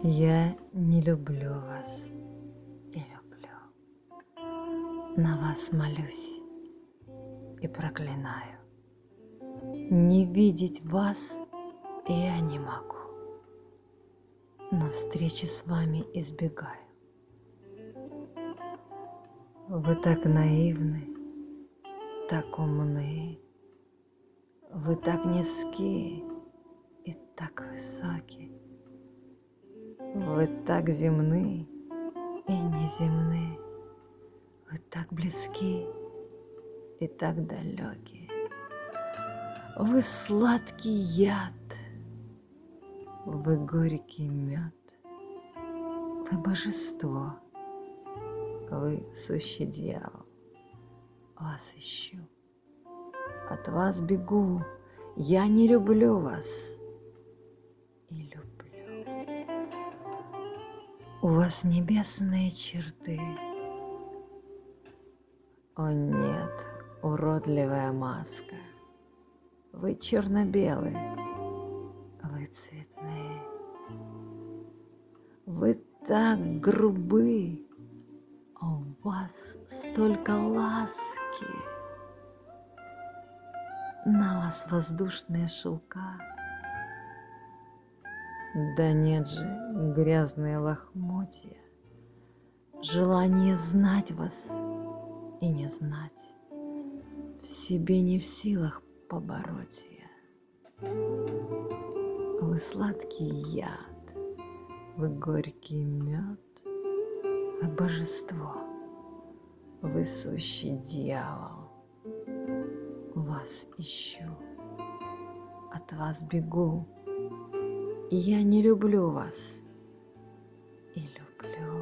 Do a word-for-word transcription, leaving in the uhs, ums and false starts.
Я не люблю вас и люблю. На вас молюсь и проклинаю. Не видеть вас я не могу, но встречи с вами избегаю. Вы так наивны, так умны, вы так низки и так высоки. Вы так земны и неземны, вы так близки и так далеки. Вы сладкий яд, вы горький мед, вы божество, вы сущий дьявол. Вас ищу, от вас бегу, я не люблю вас и люблю. У вас небесные черты. О нет, уродливая маска. Вы черно-белые, вы цветные. Вы так грубы, а у вас столько ласки. На вас воздушные шелка. Да нет же, грязные лохмотья. Желание знать вас и не знать, в себе не в силах побороть я. Вы сладкий яд, вы горький мед, вы божество, вы сущий дьявол. Вас ищу, от вас бегу, и я не люблю вас и люблю.